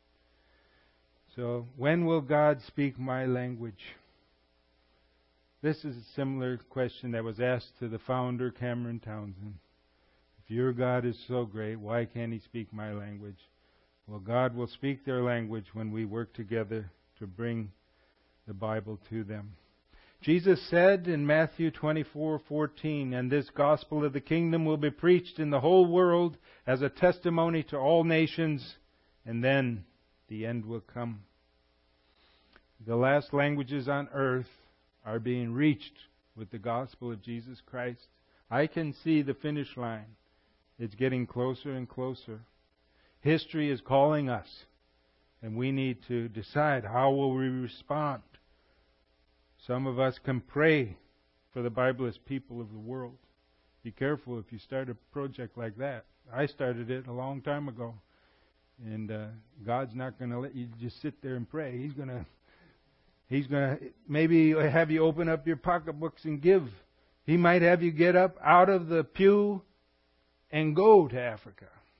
So, when will God speak my language? This is a similar question that was asked to the founder, Cameron Townsend. If your God is so great, why can't He speak my language? Well, God will speak their language when we work together to bring the Bible to them. Jesus said in Matthew 24:14, "And this gospel of the kingdom will be preached in the whole world as a testimony to all nations, and then the end will come." The last languages on earth are being reached with the gospel of Jesus Christ. I can see the finish line. It's getting closer and closer. History is calling us, and we need to decide how will we respond. Some of us can pray for the Bibleist people of the world. Be careful if you start a project like that. I started it a long time ago, and God's not going to let you just sit there and pray. He's going to maybe have you open up your pocketbooks and give. He might have you get up out of the pew and go to Africa.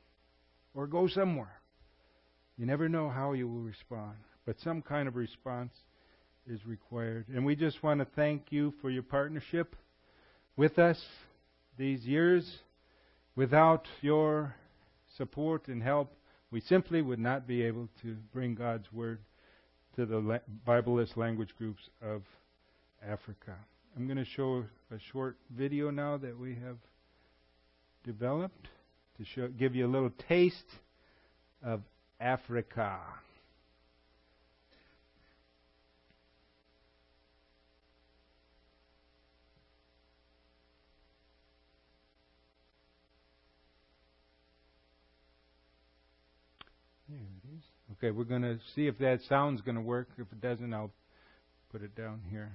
or go somewhere. You never know how you will respond, but some kind of response is required. And we just want to thank you for your partnership with us these years. Without your support and help, we simply would not be able to bring God's Word to the Bibleless language groups of Africa. I'm going to show a short video now that we have developed to give you a little taste of Africa. There it is. Okay, we're going to see if that sound's going to work. If it doesn't, I'll put it down here.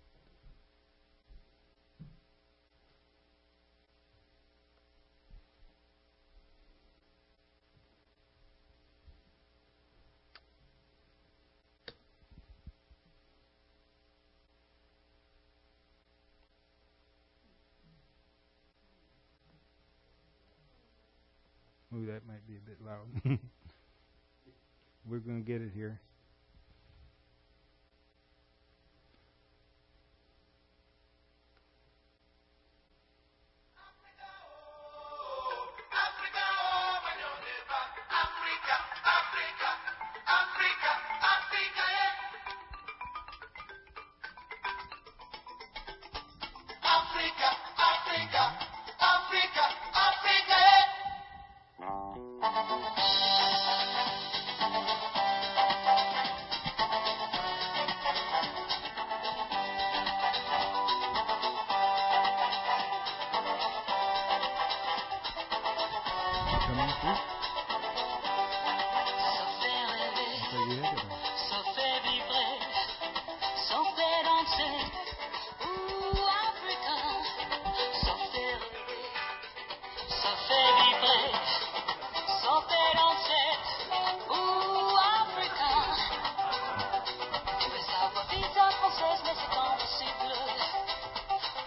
Ooh, that might be a bit loud. We're going to get it here.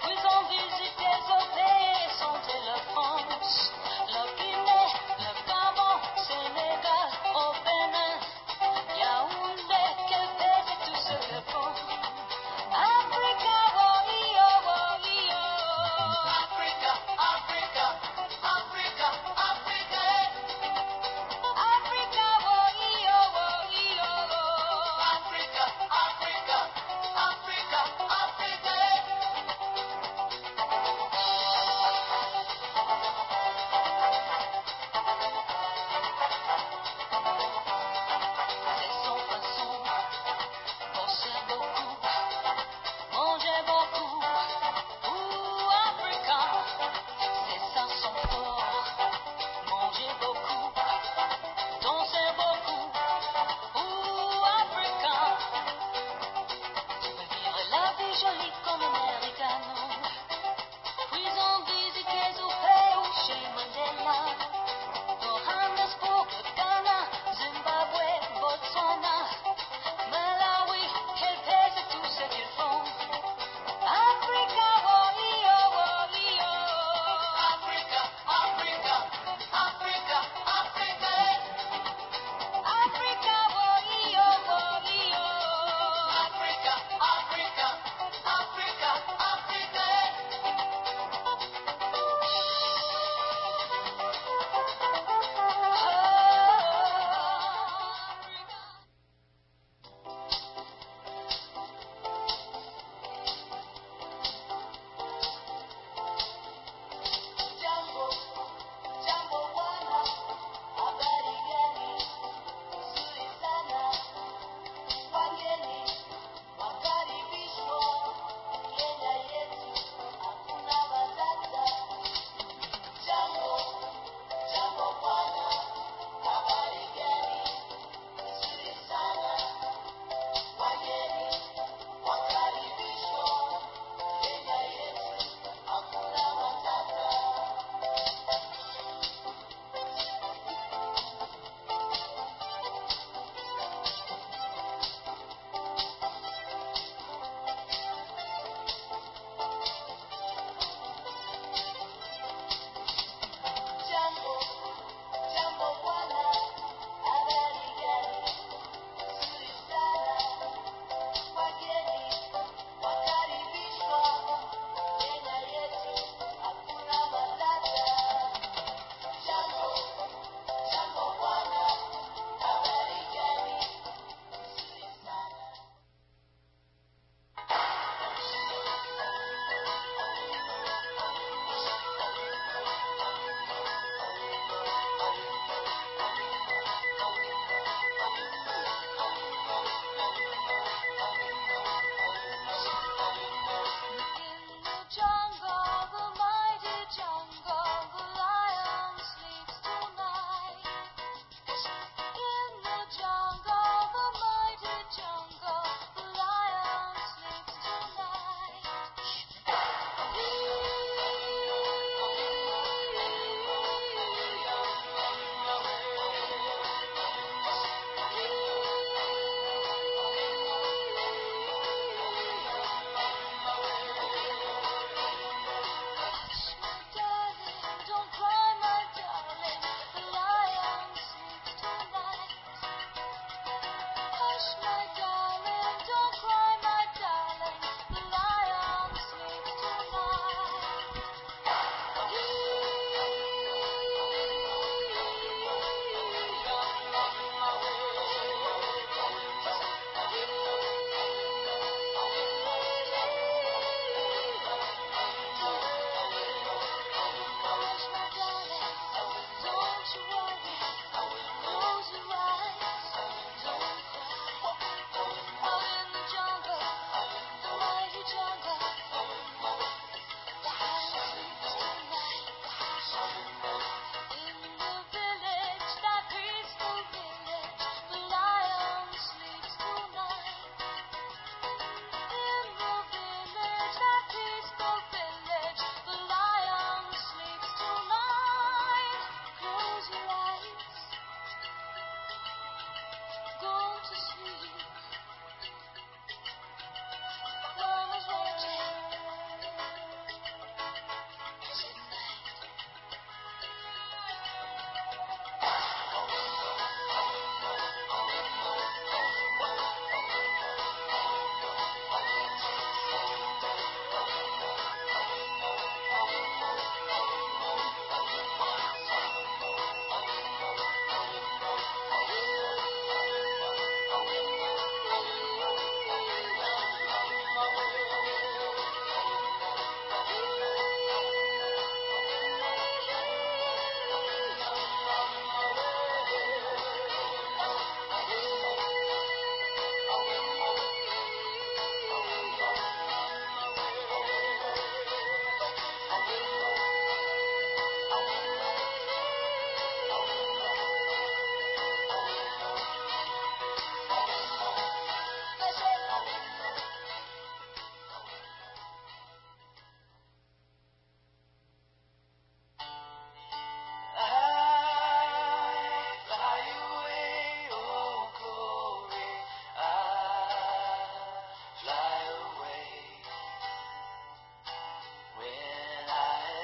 Le Guinée, le Gabon.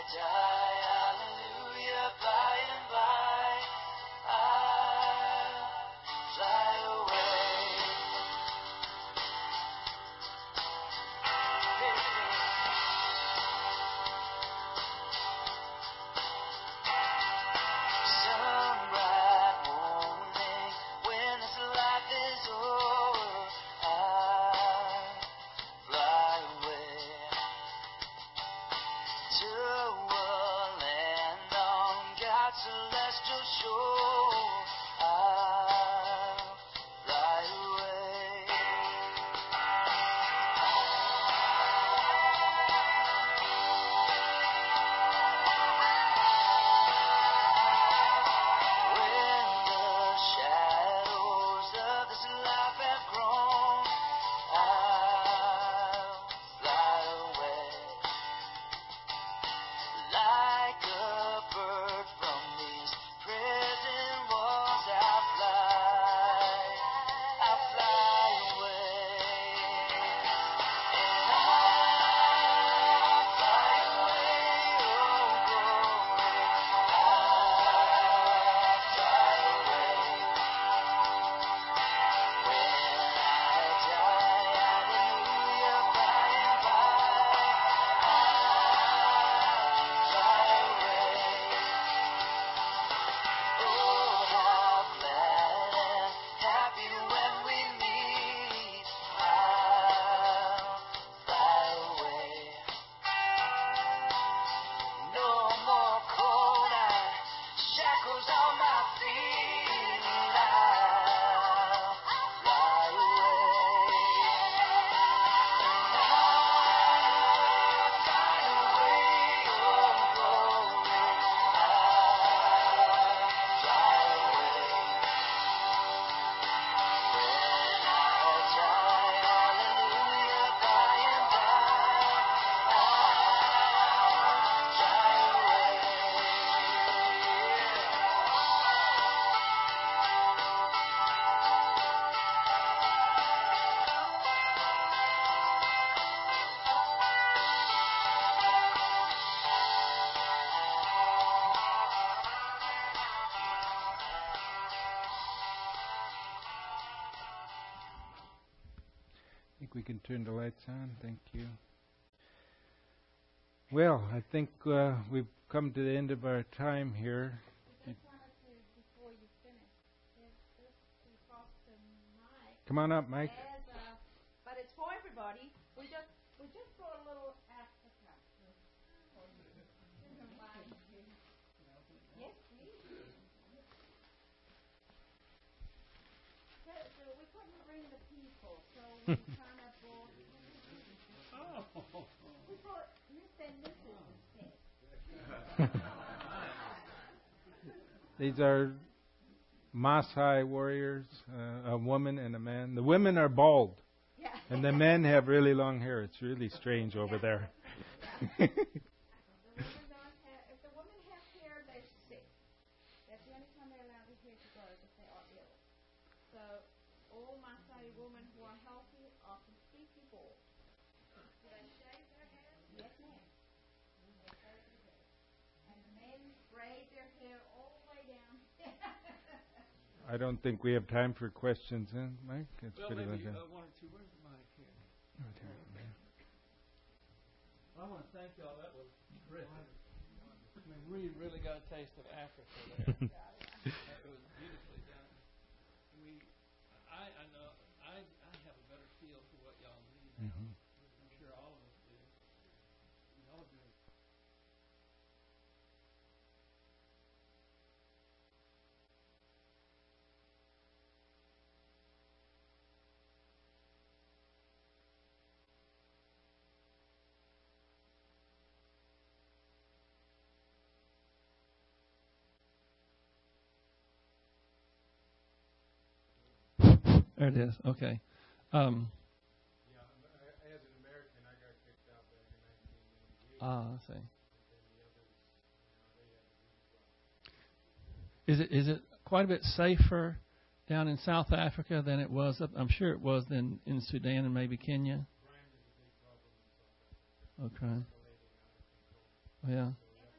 We can turn the lights on. Thank you. Well, I think we've come to the end of our time here. I just wanted to, before you finish, just to pass the mic. Come on up, Mike. But it's for everybody. We just brought a little Africa. Yes, please. So we couldn't bring the people, so we kind of brought. We brought Mr. and Mrs. instead. These are Maasai warriors, a woman and a man. The women are bald, and the men have really long hair. It's really strange over there. The women don't have. If the women have hair, they're sick. That's the only time they're allowed the hair to grow if they are ill. So all Maasai women who are healthy are completely bald. Do they shave their hair? Yes, ma'am. They shave their hair. And the men braid their hair all the way down. I don't think we have time for questions, huh, Mike? It's Well, pretty maybe much one or two. Where's the mic here? right here. I want to thank y'all. That was terrific. I mean, we really got a taste of Africa there. It was beautifully done. I know I have a better feel for what y'all need now. Mm-hmm. I'm sure all of us do. Y'all do. There it is. Okay. As an American, I got kicked out back in 1998. I see. Is it quite a bit safer down in South Africa than it was up? I'm sure it was then in Sudan and maybe Kenya. Crime is a big problem in South Africa. Okay. Yeah. And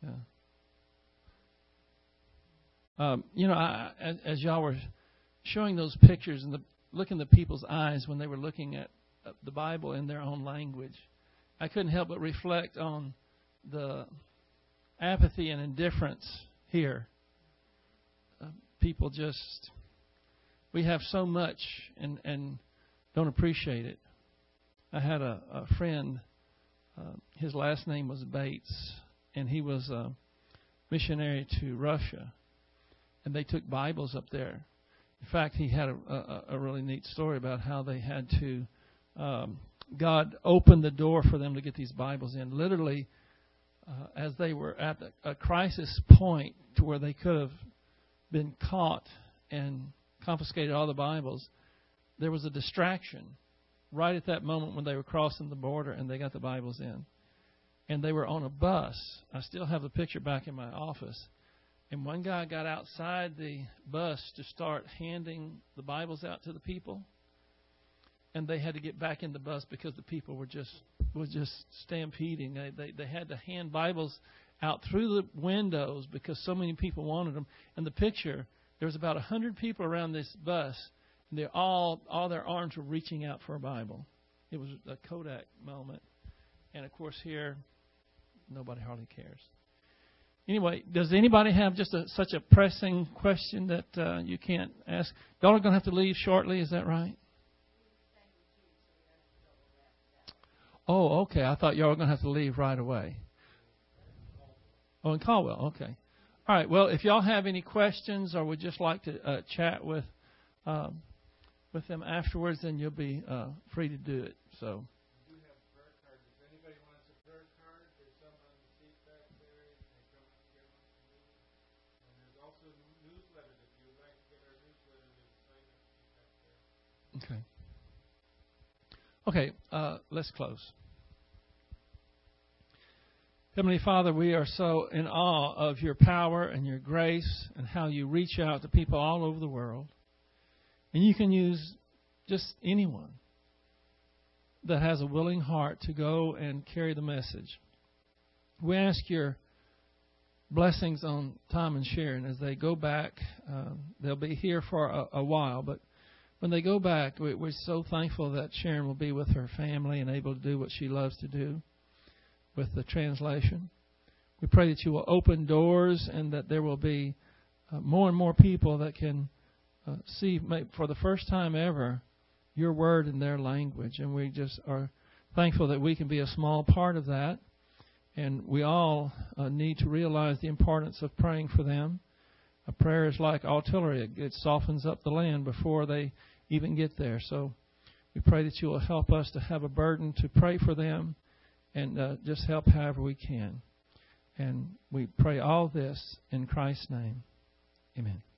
Yeah. As y'all were showing those pictures and look in the people's eyes when they were looking at the Bible in their own language, I couldn't help but reflect on the apathy and indifference here. People just, we have so much and don't appreciate it. I had a friend, his last name was Bates, and he was a missionary to Russia, and they took Bibles up there. In fact, he had a really neat story about how they had to, God opened the door for them to get these Bibles in. Literally, as they were at a crisis point to where they could have been caught and confiscated all the Bibles, there was a distraction right at that moment when they were crossing the border and they got the Bibles in. And they were on a bus. I still have the picture back in my office. And one guy got outside the bus to start handing the Bibles out to the people. And they had to get back in the bus because the people were just stampeding. They had to hand Bibles out through the windows because so many people wanted them. And the picture, there was about 100 people around this bus, and they all their arms were reaching out for a Bible. It was a Kodak moment. And, of course, here, nobody hardly cares. Anyway, does anybody have just such a pressing question that you can't ask? Y'all are going to have to leave shortly, is that right? Oh, okay. I thought y'all were going to have to leave right away. Oh, in Caldwell. Okay. All right. Well, if y'all have any questions or would just like to chat with them afterwards, then you'll be free to do it. So. We do have prayer cards. If anybody wants a prayer card, there's some on the seat back there. You can come up and get one from me. And there's also newsletters. If you would like to get our newsletter, there's a sign up sheet back there. Okay. Okay. Let's close. Heavenly Father, we are so in awe of your power and your grace and how you reach out to people all over the world. And you can use just anyone that has a willing heart to go and carry the message. We ask your blessings on Tom and Sharon as they go back. They'll be here for a while, but when they go back, we're so thankful that Sharon will be with her family and able to do what she loves to do with the translation. We pray that you will open doors and that there will be more and more people that can see for the first time ever your word in their language. And we just are thankful that we can be a small part of that. And we all need to realize the importance of praying for them. A prayer is like artillery. It softens up the land before they even get there. So we pray that you will help us to have a burden to pray for them and just help however we can. And we pray all this in Christ's name. Amen.